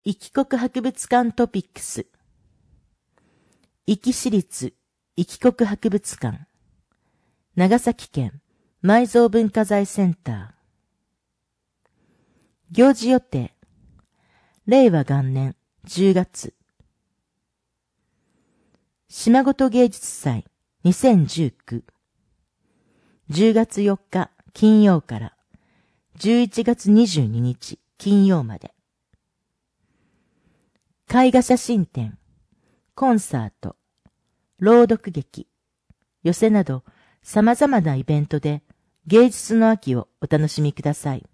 壱岐国博物館トピックス。壱岐市立壱岐国博物館。長崎県埋蔵文化財センター。行事予定。令和元年10月。島ごと芸術祭2019。10月4日金曜から11月22日金曜まで。絵画写真展、コンサート、朗読劇、寄席など様々なイベントで芸術の秋をお楽しみください。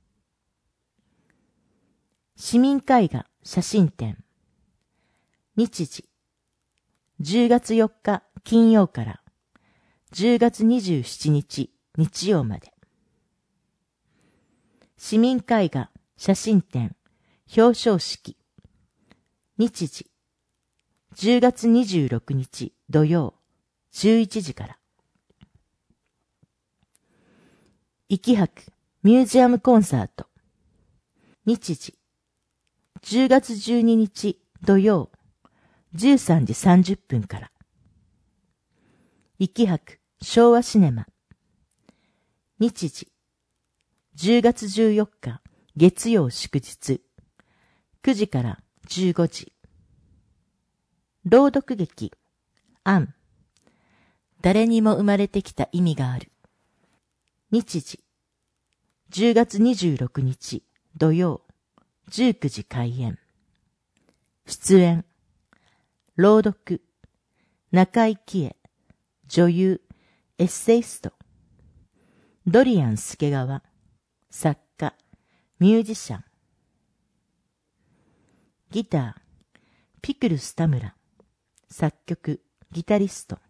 市民絵画写真展、日時、10月4日金曜から10月27日日曜まで。市民絵画写真展表彰式、日時、10月26日土曜11時から。壱岐博ミュージアムコンサート、日時、10月12日土曜13時30分から。壱岐博昭和シネマ、日時、10月14日月曜祝日9時から15時。朗読劇、アン。誰にも生まれてきた意味がある。日時、10月26日土曜19時開演。出演、朗読、中井貴恵、女優、エッセイスト、ドリアン助川、作家、ミュージシャン。ギター、ピクルス田村、作曲、ギタリスト。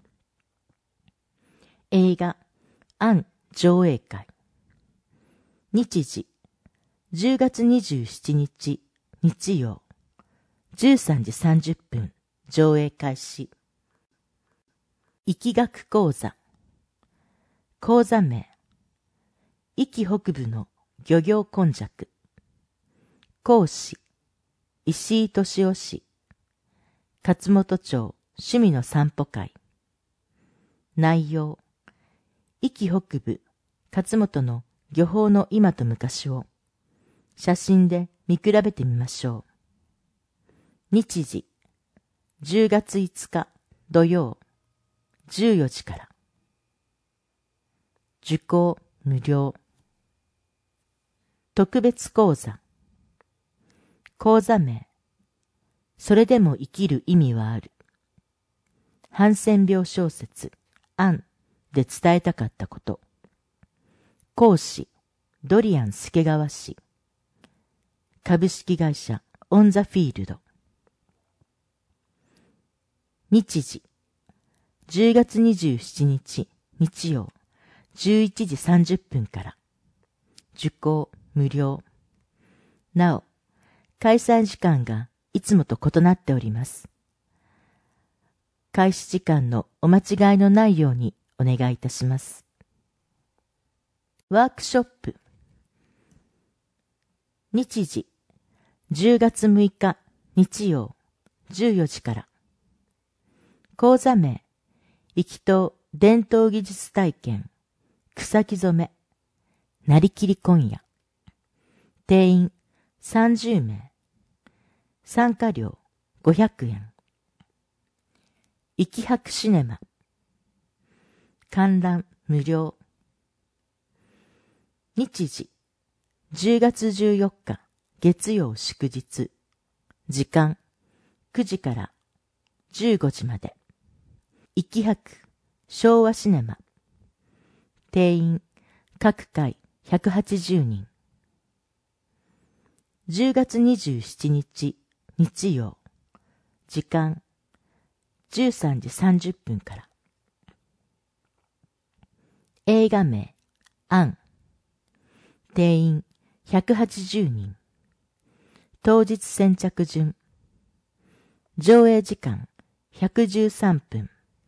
映画、アン上映会。日時、10月27日日曜、13時30分上映開始。壱岐学講座。講座名、壱岐北部の漁業根弱。講師、石井敏夫氏。勝本町趣味の散歩会。内容、壱岐北部勝本の漁法の今と昔を写真で見比べてみましょう。日時、10月5日土曜14時から。受講無料。特別講座。講座名、それでも生きる意味はある。ハンセン病小説、アンで伝えたかったこと。講師、ドリアン助川氏。株式会社、オンザフィールド。日時、10月27日、日曜、11時30分から。受講無料。なお、開催時間がいつもと異なっております。開始時間のお間違いのないようにお願いいたします。ワークショップ。日時、10月6日日曜14時から。講座名、壱岐島伝統技術体験、草木染め、なりきり今夜。定員30名。参加料500円。壱岐博シネマ。観覧無料。日時、10月14日月曜祝日。時間9時から15時まで。壱岐博昭和シネマ。定員各回180人。10月27日日曜。時間13時30分から。映画名、アン。定員180人。当日先着順。上映時間113分。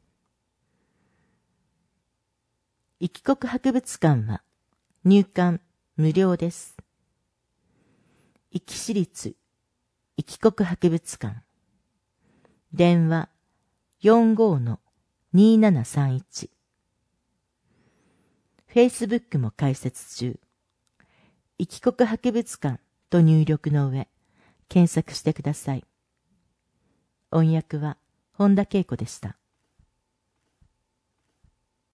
壱岐国博物館は入館無料です。壱岐市立生き国博物館。電話 45-2731。Facebook も開設中。生き国博物館と入力の上、検索してください。音訳は本田恵子でした。